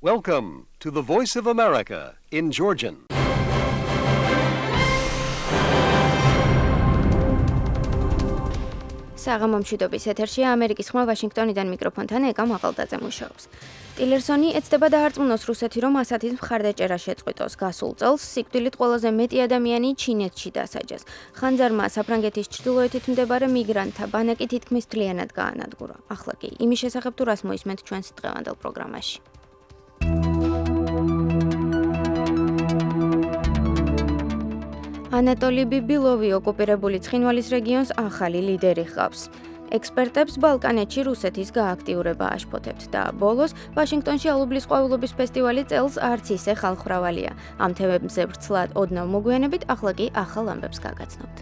Welcome to the Voice of America in Georgian. საღამომშვიდობის ეთერშია ამერიკის ხმა ვაშინგტონიდან მიკროფონთან ეკა მაყალდაძე მუშაობს. ტილერსონი ეცდება დაარწმუნოს რუსეთი, რომ ასათის მხარდაჭერა შეწყვიტოს. გასულ წელს სიკვდილით ყველაზე მეტი ადამიანი ჩინეთში დასაჯეს. ხანძარმა საფრანგეთის ჩრდილოეთით მდებარე მიგრანტთა ბანაკი თითქმის მთლიანად გაანადგურა. ახლა კი იმის შესახებ თუ რას მოისმენთ ჩვენს დღევანდელ პროგრამაში. ანატოლი ბიბილოვი ოკუპირებული ცხინვალის რეგიონს ახალი ლიდერი ჰყავს. ექსპერტებს ბალკანეთში რუსეთის გააქტიურება აშფოთებთ და ბოლოს ვაშინგტონში ალუბლის ყვავილობის ფესტივალი წელს არც ისე ხალხმრავალია. ამ თემებზე ვრცლად ოდნავ მოგვიანებით, ახლა კი ახალ ამბებს გაგაცნობთ.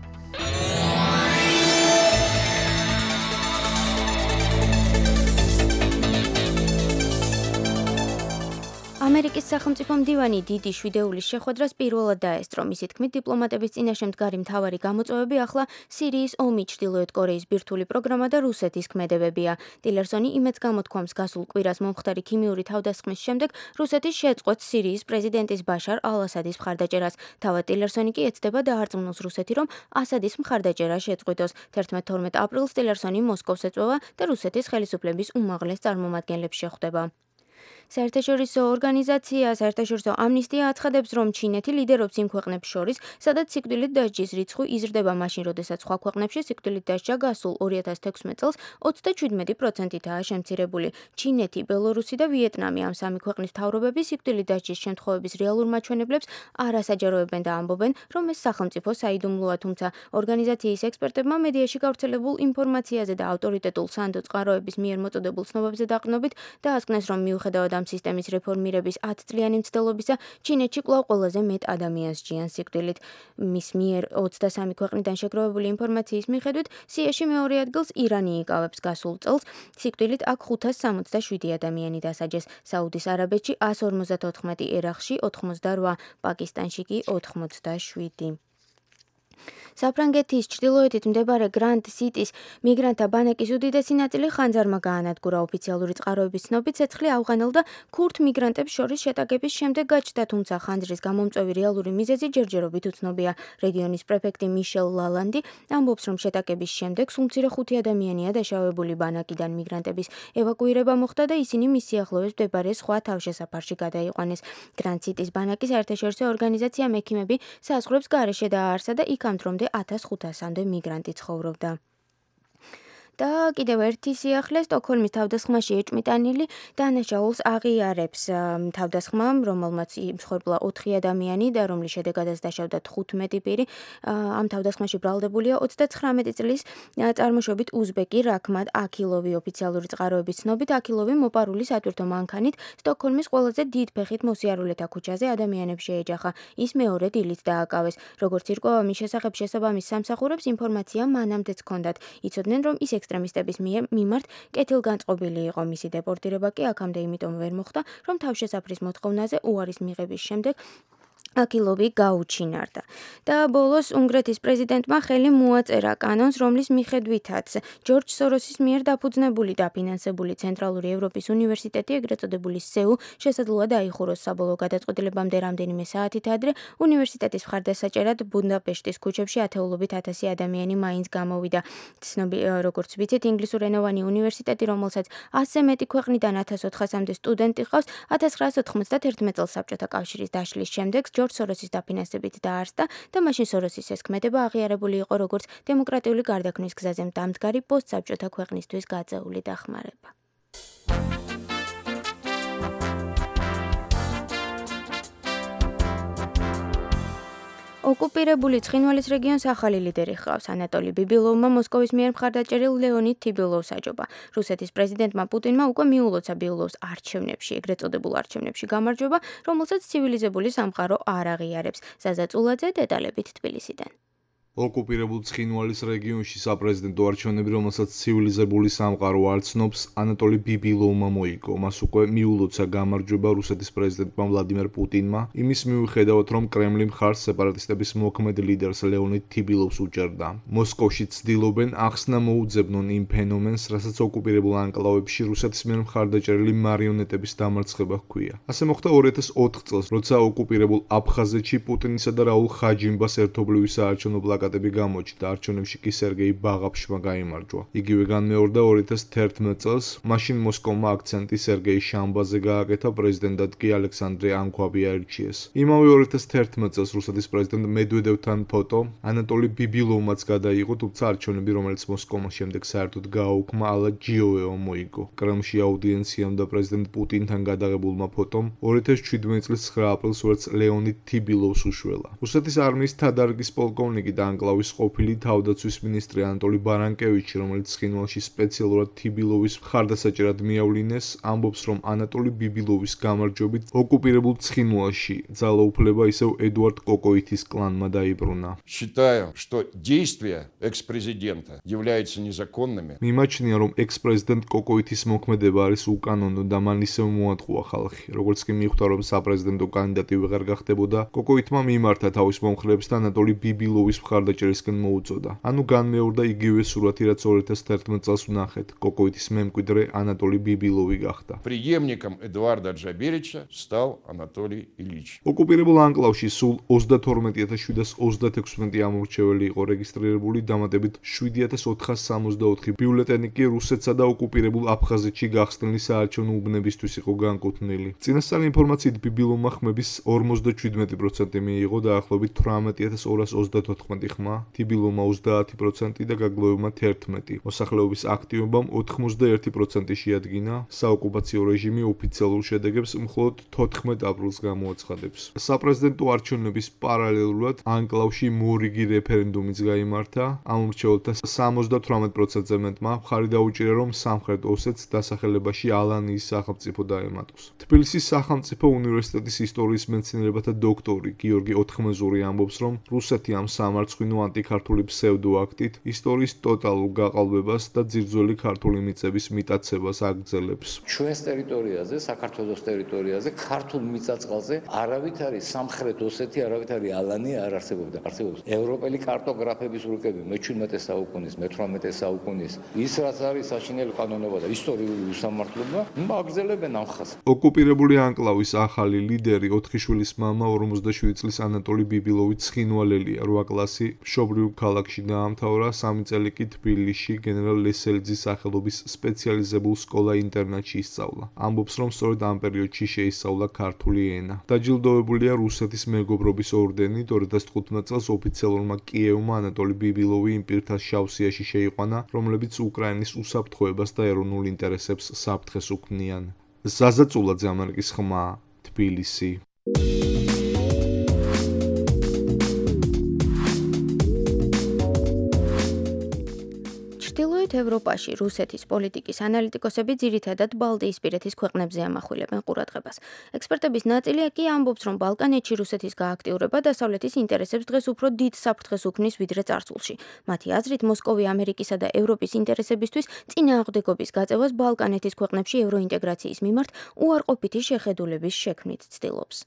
ამერიკის სახელმწიფო მდივანი დიდი შვიდეულის შეხვედრას პირველად დაესწრო. მისი თქმით, დიპლომატების წინაშე მდგარი მთავარი გამოწვევები ახლა სირიის ომი, ჩრდილოეთ კორეის ბირთვული პროგრამა და რუსეთის ქმედებებია. ტილერსონი იმედს გამოთქვამს გასულ კვირას მომხდარი ქიმიური თავდასხმის შემდეგ რუსეთის შეწყვეტს სირიის პრეზიდენტის ბაშარ ალ-ასადის მხარდაჭერას. თავად ტილერსონი კი ეცდება დაარწმუნოს რუსეთი, რომ ასადის მხარდაჭერა შეწყვიტოს. 11-12 აპრილს ტილერსონი მოსკოვს ეწვევა და რუსეთის ხელისუფლების უმაღლეს წარმომადგენლებს შეხვდება. საერთაშორისო ორგანიზაცია საერთაშორისო ამნისტია აცხადებს, რომ ჩინეთი ლიდერობს იმ ქვეყნებს შორის, სადაც სიკვდილით დასჯის რიცხვი იზრდება მაშინ, როდესაც სხვა ქვეყნებში სიკვდილით დასჯა გასულ 2016 წელს 37%-ითაა შემცირებული. ჩინეთი, ბელორუსი და ვიეტნამი ამ სამი ქვეყნის მთავრობები სიკვდილით დასჯის შემთხვევების რეალურ მაჩვენებლებს არ ასაჯაროებენ და ამბობენ, რომ ეს სახელმწიფო საიდუმლოა, თუმცა ორგანიზაციის ექსპერტებმა მედიაში გავრცელებულ ინფორმაციაზე და ავტორიტეტულ სანდო წყაროების მიერ მოწოდებულ ცნობებზე დაყრდნობით დაასკვნეს, რომ მიუხედავად ამ სისტემის რეფორმირების 10 წლიანი მცდელობისა, ჩინეთში კვლავ ყველაზე მეტ ადამიანს ჯიან სიკვდილით. მის მიერ 23 ქვეყნიდან შეგროვებული ინფორმაციის მიხედვით, სიაში მეორე ადგილს ირანი იკავებს. გასულ წელს სიკვდილით აქ 567 ადამიანი დასაჯეს. საუდის არაბეთში 154, ერაყში 88, პაკისტანში კი 87. საფრანგეთის ჩრდილოეთით მდებარე გრანდ სიტის მიგრანტთა ბანაკის უდიდესი ნაწილი ხანძარმა გაანადგურა. ოფიციალური წყაროების ცნობით, ცეცხლი ავღანელ და ქურთ მიგრანტებს შორის შეტაკების შემდეგ გაჩნდა, თუმცა ხანძრის გამომწვევი რეალური მიზეზი ჯერჯერობით უცნობია. რეგიონის პრეფექტი მიშელ ლალანდი ამბობს, რომ შეტაკების შემდეგ სულ მცირე 5 ადამიანია დაშავებული. ბანაკიდან მიგრანტების ევაკუირება მოხდა და ისინი მის სიახლოვეს მდებარე სხვა თავშესაფარში გადაიყვანეს. გრანდ სიტის ბანაკის საერთაშორისო ორგანიზაცია მექიმები საზღვრებს გარეშე დააარსა და იქ ამ დრომდე 1500-მდე მიგრანტი ცხოვრობდა. და კიდევ ერთი სიახლე სტოკჰოლმის თავდასხმაში ეჭმიტანილი დანაშაულს აღიარებს. თავდასხმამ, რომელმაც იმსხვერპლა 4 ადამიანი და რომლის შედეგადაც დაშავდა 15 პირი, ამ თავდასხმაში ბრალდებულია 39 წლის წარმოშობით უზბეკი რაქმად აქილოვი. ოფიციალური წყაროების ცნობით, აქილოვი მოპარული სატვირთო მანქანით სტოკჰოლმის ყველაზე დიდ ფეხით მოსიარულეთა ქუჩაზე ადამიანებს შეეჯახა. ის მეორე დილით დააკავეს. როგორც ირკვევა, მის შესახებ შესაბამის სამსახურებს ინფორმაცია მანამდეც ჰქონდათ. იცოდნენ, რომ ის ექსტრემისტების მიმართ კეთილგანწყობილი იყო. მისი დეპორტირება კი აქამდე იმიტომ ვერ მოხდა, რომ თავშესაფრის მოთხოვნაზე უარის მიღების შემდეგ აქილოვი გაუჩინარდა. და ბოლოს უნგრეთის პრეზიდენტმა ხელი მოაწერა კანონს, რომლის მიხედვითაც ჯორჯ სოროსის მიერ დაფუძნებული და ფინანსებული ცენტრალური ევროპის უნივერსიტეტი, ეგრეთ წოდებული სეუ, შესაძლოა დაიხუროს. საბოლოო გადაწყვეტილებამდე რამდენიმე საათით ადრე უნივერსიტეტის მხარდასაჭერად ბუდაპეშტის ქუჩებში ათეულობით 1000 ადამიანი მაინც გამოვიდა. როგორც ვიცით, ინგლისურენოვანი უნივერსიტეტი, რომელსაც 100-ზე მეტი ქვეყნიდან 1400-მდე სტუდენტი ჰყავს, 1991 წელს საბჭოთა კავშირის დაშლის შემდეგ ჯორჯ სოროსის დაფინანსებით დაარსდა და მაშინ სოროსის ეს ქმედება აღიარებული იყო როგორც დემოკრატიული გარდაქმნის გზაზე დამდგარი პოსტსაბჭოთა ქვეყნისთვის გაწეული დახმარება. ოკუპირებული ცხინვალის რეგიონს ახალი ლიდერი ჰყავს. ანატოლი ბიბილოვმა მოსკოვის მიერ მხარდაჭერილ ლეონიდ თიბილოვს აჯობა. რუსეთის პრეზიდენტმა პუტინმა უკვე მიულოცა ბიბილოვს არჩევნებში, ეგრეთ წოდებულ არჩევნებში გამარჯვება, რომელსაც ცივილიზებული სამყარო არ აღიარებს. ზაზა წულაძე დეტალებით თბილისიდან. ოკუპირებულ ცხინვალის რეგიონში საპრეზიდენტო არჩევნები, რომელსაც ცივილიზებული სამყარო არ ცნობს, ანატოლი ბიბილოვმა მოიგო. მას უკვე მიულოცა გამარჯვება რუსეთის პრეზიდენტმა ვლადიმერ პუტინმა, იმის მიუხედავად, რომ კრემლი მხარს სეპარატისტების მოქმედ ლიდერს ლეონიდ თიბილოვს უჭერდა. მოსკოვში ცდილობენ ახსნა მოუძებნონ იმ ფენომენს, რასაც ოკუპირებულ ანკლავებში რუსეთის მიერ მხარდაჭერილი მარიონეტების დამარცხება ჰქვია. ასე მოხდა 2004 წელს, როცა ოკუპირებულ აფხაზეთში პუტინისა და რაულ ხაჯიმბას ერთობლივი საარჩევნო პლაკატები გამოჩნდა, არჩევნებში კი სერგეი ბაღაფშმა გაიმარჯვა. იგივე განმეორდა 2011 წელს, მაშინ მოსკოვმა აქცენტი სერგეი შამბაზე გააკეთა, პრეზიდენტად კი ალექსანდრე ანქვაბი აირჩიეს. იმავე 2011 წელს რუსეთის პრეზიდენტ მედვედევთან ფოტო ანატოლი ბიბილოვმაც გადაიღო, თუმცა არჩევნები, რომელიც მოსკოვმა შემდეგ საერთოდ გააუქმა, ალა ჯიოვევამ მოიგო. კრემლში აუდიენციამ და პრეზიდენტ პუტინთან გადაღებულმა ფოტომ 2017 წლის 9 აპრილს ვერც ლეონიდ თიბილოვს უშველა. რუსეთის არმიის თადარგის პოლკოვნიკი და ანკლავის ყოფილი თავდაცვის მინისტრი ანატოლი ბარანკევიჩი, რომელიც ცხინვალში სპეციალურად თიბილოვის მხარდასაჭერად მიავლინეს, ამბობს, რომ ანატოლი ბიბილოვის გამარჯვებით ოკუპირებულ ცხინვალში ძალაუფლება ისევ ედუარდ კოკოითის კლანმა დაიბრუნა. Считаю, что действия экс-президента являются незаконными. მიმაჩნია, რომ ექს-პრეზიდენტ კოკოითის მოქმედება არის უკანონო და მან ისევ მოატყუა ხალხი. როგორც კი მიხვდა, რომ საპრეზიდენტო კანდიდატი ვეღარ გახდებოდა, კოკოითმა მიმართა თავის მომხრეებს და ანატოლი ბიბილოვის მხარდაჭერისკენ მოუწოდა. ანუ განმეორდა იგივე სურათი, რაც 2011 წელს ვნახეთ. კოკოითის მემკვიდრე ანატოლი ბიბილოვი გახდა. Преемником Эдуарда Джаберича стал Анатолий Ильич. ოკუპირებულ ანკლავში სულ 32736 ამორჩეველი იყო რეგისტრირებული, დამატებით 7464 ბიულეტენი კი რუსეთსა და ოკუპირებულ აფხაზეთში გახსნილი საარჩევნო უბნებისთვის იყო განკუთვნილი. წინასწარი ინფორმაციით ბიბილოვმა ხმების 57% მიიღო, დაახლოებით 18234 ხმა, თიბილოვმა 30% და გაგლოვებმა 11. მოსახლეობის აქტივობამ 91% შეადგინა. საოკუპაციო რეჟიმი ოფიციალურ შედეგებს მხოლოდ 14 აპრილს გამოაცხადებს. საპრეზიდენტო არჩევნების პარალელურად ანკლავში მორიგი რეფერენდუმიც გაიმართა. ამორჩეულთა 78%-ზე მეტმა მხარი დაუჭირა, რომ სამხრეთ ოსეთს დასახელებაში ალანიის სახელმწიფო დაემატოს. თბილისის სახელმწიფო უნივერსიტეტის ისტორიის მეცნიერებათა დოქტორი გიორგი ოთხმეზური ამბობს, რომ რუსეთი ამ სამარცხვინო ანტიქართული ფსევდოაქტით ისტორიის ტოტალურ გაყალბებას და ძირძველი ქართული მიწების მიტაცებას აგრძელებს. ჩვენს ტერიტორიაზე, საქართველოს ტერიტორიაზე, ქართულ მიწა-წყალზე არავითარი სამხრეთ ოსეთი, არავითარი ალანი არ არსებობდა. არსებობს ევროპელი კარტოგრაფების რუკები მე-17 საუკუნის, მე-18 საუკუნის. ის რაც არის საშინელი ყანონობა და ისტორიული უსამართლობა, აგრძელებენ ამ ხაზს. ოკუპირებული ანკლავის ახალი ლიდერი 4 შვილის მამა 57 წლის ანატოლი ბიბილოვი ცხინვალელია. 8 კლასი მშობლიურ ქალაქში დაამთავრა, 3 წელი კი თბილისში გენერალ ლესელიძის სახელობის სპეციალიზებულ სკოლა-ინტერნატში ისწავლა. ამბობს, რომ სწორედ ამ პერიოდში შეისწავლა ქართული ენა. დაჯილდოებულია რუსეთის მეგობრობის ორდენით. 2015 წელს ოფიციალურმა კიევმა ანატოლი ბიბილოვი იმ პირთა შავსიაში შეიყვანა, რომლებიც უკრაინის უსაფრთხოებას და ეროვნულ ინტერესებს საფრთხეს უქმნიან. ზაზა წულაძე, ამერიკის ხმა, თბილისი. ჩრდილოეთ ევროპაში რუსეთის პოლიტიკის ანალიტიკოსები ძირითადად ბალტიისპირეთის ქვეყნებზე ამახვილებენ ყურადღებას. ექსპერტების ნაწილი კი ამბობს, რომ ბალკანეთში რუსეთის გააქტიურება დასავლეთის ინტერესებს დღეს უფრო დიდ საფრთხეს უქმნის ვიდრე წარსულში. მათი აზრით, მოსკოვი ამერიკისა და ევროპის ინტერესებისთვის წინააღმდეგობის გაწევას ბალკანეთის ქვეყნებში ევროინტეგრაციის მიმართ უარყოფითი შეხედულების შექმნით ცდილობს.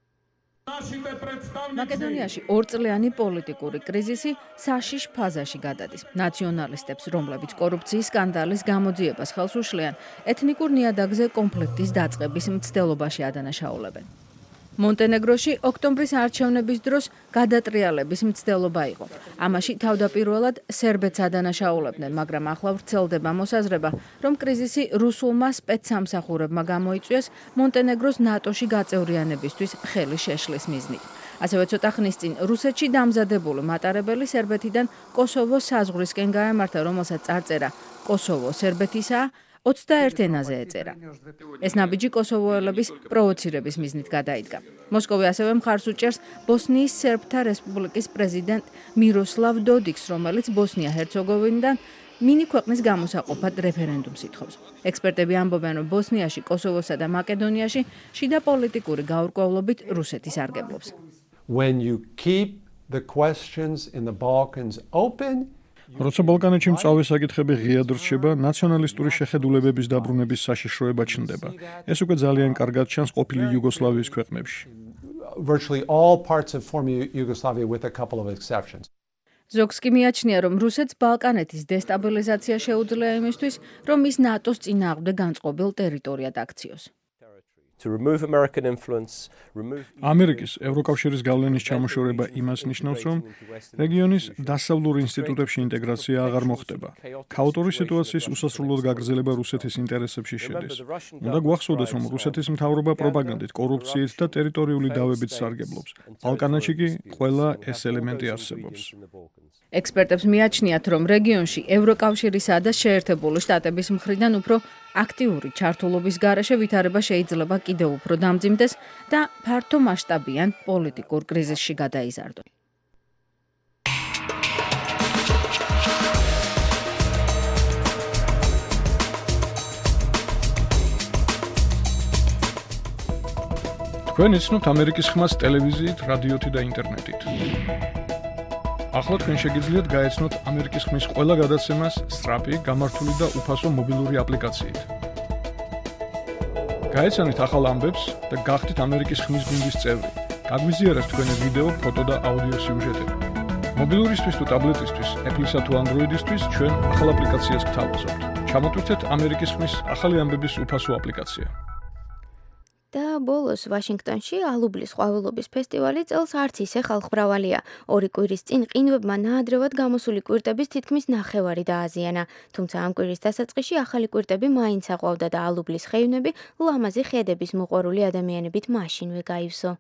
მაკედონიაში ორწლიანი პოლიტიკური კრიზისი საშიშ ფაზაში გადადის. ნაციონალისტებს, რომლებიც კორუფციის სკანდალის გამოძიებას ხელს უშლიან, ეთნიკურ ნიადაგზე კონფლიქტის დაწყების მცდელობაში ადანაშაულებენ. მონტენეგროში ოქტომბრის არჩევნების დროს გადატრიალების მცდელობა იყო. ამაში თავდაპირველად სერბეთს ადანაშაულებდნენ, მაგრამ ახლა ვრცელდება მოსაზრება, რომ კრიზისი რუსულმა სპეცსამსახურებმა გამოიწვიეს მონტენეგროს ნატოში გაწევრიანებისთვის ხელი შეშლის მიზნით. ასევე ცოტა ხნის წინ რუსეთში დამზადებული მატარებელი სერბეთიდან კოსოვოს საზღვრისკენ გაემართა, რომელსაც წარწერა კოსოვო სერბეთისაა, 21 ენაზე ეწერა. ეს ნაბიჯი კოსოვოელების პროვოცირების მიზნით გადაიდგა. მოსკოვი ასევე მხარს უჭერს ბოსნიის სერბთა რესპუბლიკის პრეზიდენტ მიროსლავ დოდიკს, რომელიც ბოსნია-ჰერცეგოვინიდან მინი ქვეყნის გამოსაყოფად რეფერენდუმს ითხოვს. ექსპერტები ამბობენ, რომ ბოსნიაში, კოსოვოსა და მაკედონიაში შიდა პოლიტიკური გაურკვევლობით რუსეთი სარგებლობს. When you keep the questions in the Balkans open. როცა ბალკანეთში მწვავე საკითხები ღიად რჩება, ნაციონალისტური შეხედულებების დაბრუნების საშიშროება ჩნდება. ეს უკვე ძალიან კარგად ჩანს ყოფილი იუგოსლავიის ქვეყნებში. Virtually all parts of former Yugoslavia with a couple of exceptions. ზოგს კი მიაჩნია, რომ რუსეთს ბალკანეთის დესტაბილიზაცია შეუძლია იმისთვის, რომ ის ნატოს წინააღმდეგ განწყობილ ტერიტორიად აქციოს. ამერიკის ევროკავშირის გავლენის ჩამოშორება იმას ნიშნავს, რომ რეგიონის დასავლურ ინსტიტუტებში ინტეგრაცია აღარ მოხდება. ქაოტური სიტუაციის უსასრულოდ გაგრძელება რუსეთის ინტერესებში შედის. უნდა გვახსოვდეს, რომ რუსეთის მთავრობა პროპაგანდით, კორუფციით და ტერიტორიული დავებით სარგებლობს. ბალკანეთში კი ყველა ეს ელემენტი არსებობს. ექსპერტებს მიაჩნიათ, რომ რეგიონში ევროკავშირისა და შეერთებული შტატების მხრიდან უფრო აქტიური ჩართულობის გარეშე ვითარება შეიძლება კიდევ უფრო დამძიმდეს და ფართო მასშტაბიან პოლიტიკურ კრიზისში გადაიზარდოს. თქვენ იცნობთ ამერიკის ხმას ტელევიზიით, რადიოთი და ინტერნეტით. ახლა თქვენ შეგიძლიათ გაეცნოთ ამერიკის ხმის ყველა გადაცემას სწრაფი, გამართული და უფასო მობილური აპლიკაციით. გაეცანით ახალ ამბებს და გახდით ამერიკის ხმის გუნდის წევრი. გაგვიზიარეთ თქვენი ვიდეო, ფოტო და აუდიო სიუჟეტები. მობილურისთვის თუ ტაბლეტისთვის, Apple-ისა თუ Android-ისთვის ჩვენ ახალ აპლიკაციას გთავაზობთ. ჩამოტვირთეთ ამერიკის ხმის ახალი ამბების უფასო აპლიკაცია. და ბოლოს ვაშინგტონში ალუბლის ყვავილობის ფესტივალი წელს არც ისე ხალხმრავალია. 2 კვირის წინ ყინვებმა ნაადრევად გამოსული კვირტების თითქმის ნახევარი დააზიანა. თუმცა ამ კვირის დასაწყისში ახალი კვირტები მაინც აყვავდა და ალუბლის ხეივნები ლამაზი ხედების მოყვარული ადამიანებით მაშინვე გაივსო.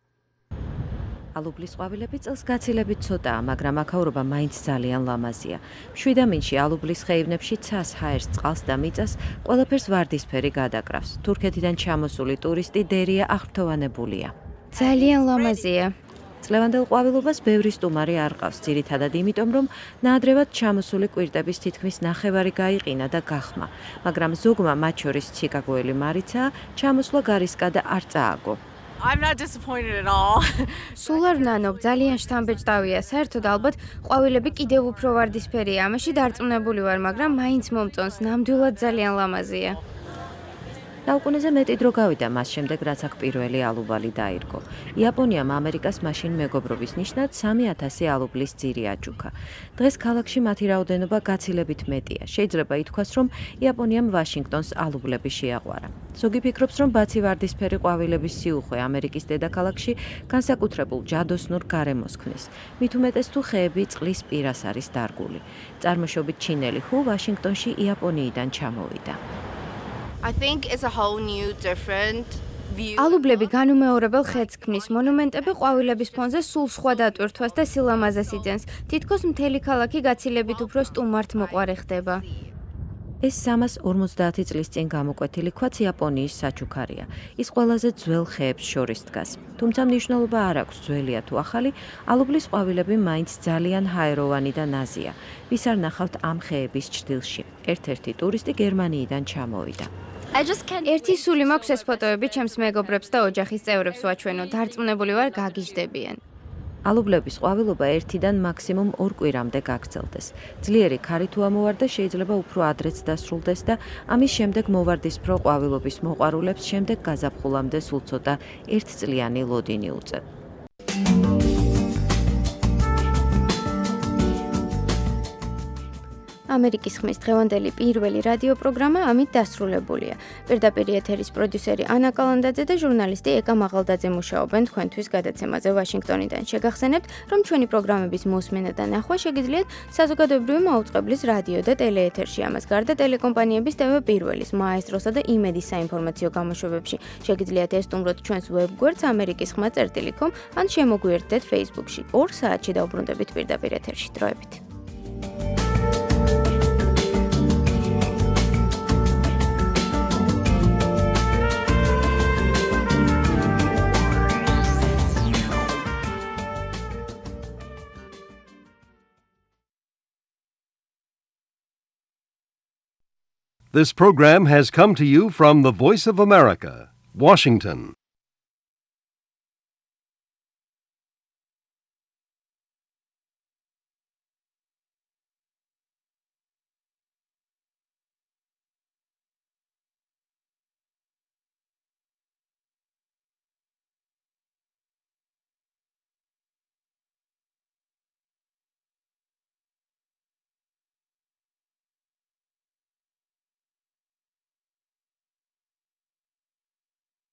ალუბლის ყვავილები წელს გაცილებით ცოტაა, მაგრამ აქაურობა მაინც ძალიან ლამაზია. მშვიდამინში ალუბლის ხეივნებში ცას, ჰაერს, წყალს და მიწას ყველაფერს ვარდისფერი გადაკრავს. თურქეთიდან ჩამოსული ტურისტი დერია აღფრთოვანებულია. ძალიან ლამაზია. წლევანდელ ყვავილობას ბევრი სტუმარი არ ყავს, ძირითადად იმიტომ, რომ ნაადრევად ჩამოსული კვირტების თითქმის ნახევარი გაიყინა და გახმა, მაგრამ ზოგმა, მათ შორის ჩიკაგოელი მარიცაა, ჩამოსვლა გარისკადა არ წააგო. I'm not disappointed at all. სულ არ ვნანობ, ძალიან შთამბეჭდავია. საერთოდ ალბათ ყვავილები კიდევ უფრო ვარდისფერია. ამაში დარწმუნებული ვარ, მაგრამ მაინც მომწონს. ნამდვილად ძალიან ლამაზია. საუკუნეზე მეტი დრო გავიდა მას შემდეგ, რაც აქ პირველი ალუბალი დაირგო. იაპონიამ ამერიკას მაშინ მეგობრობის ნიშნად 3000 ალუბლის ძირი აჯუქა. დღეს ქალაქში მათი რაოდენობა გაცილებით მეტია. შეიძლება ითქვას, რომ იაპონიამ ვაშინგტონს ალუბლები შეაყვარა. ზოგი ფიქრობს, რომ ბაცი ვარდისფერი ყვავილების სიუხვე ამერიკის დედაქალაქში განსაკუთრებულ ჯადოსნურ გარემოს ქმნის. მით უმეტეს თუ ხეები წყლის პირას არის დარგული. წარმოშობით ჩინელი ჰუ ვაშინგტონში იაპონიიდან ჩამოვიდა. I think it's a whole new different view. ალუბლები განუმეორებელ ხედს ქმნის. მონუმენტები ყვავილების ფონზე სულ სხვა დატვირთვას და სილამაზეს იძენს. თითქოს მთელი ქალაქი გაცილებით უფრო სტუმართ მოყვარე ხდება. ეს 350 წლის წინ გამოკვეთილი ქვაც იაპონიის საჩუქარია. ის ყველაზე ძველ ხეებს შორის დგას. თუმცა მნიშვნელობა არ აქვს ძველია თუ ახალი, ალუბლის ყვავილები მაინც ძალიან ჰაეროვანი და ნაზია. ვის არ ნახავთ ამ ხეების ჭრილში. ერთ-ერთი ტურისტი გერმანიიდან ჩამოვიდა. ერთი სული მაქვს ეს ფოტოები ჩემს მეგობრებს და ოჯახის წევრებს ვაჩვენო. დარწმუნებული ვარ გაგიჟდებიან. ალუბლების ყვავილობა 1-დან მაქსიმუმ 2 კვირამდე გაგრძელდეს. ძლიერი ქარი თუ ამოვარდა, შეიძლება უფრო ადრეც დასრულდეს და ამის შემდეგ მოვარდისფრო ყვავილობის მოყვარულებს შემდეგ გაზაფხულამდე სულ ცოტა 1 წლიანი ლოდინი უწევ. ამერიკის ხმის დღევანდელი პირველი რადიო პროგრამა ამით დასრულებულია. პირდაპირ ეთერის პროდიუსერი ანა კალანდაძე და ჟურნალისტი ეკა მაღალდაძე მუშაობენ თქვენთვის გადაცემაზე ვაშინგტონიდან. შეგახსენებთ, რომ ჩვენი პროგრამების მოსმენა და ნახვა შეგიძლიათ საზოგადოებრივი მაუწყებლის რადიო და ტელეეთერში. ამას გარდა ტელეკომპანიების TV პირველის, მაესტროსა და იმედის საინფორმაციო გამოშვებებში. შეგიძლიათ ესტუმროთ ჩვენს ვებგვერდს amerikisxma.com ან შემოგვიერთდეთ Facebook-ში. 2 საათში დავბრუნდებით პირდაპირ ეთერში. დროებით. This program has come to you from the Voice of America, Washington.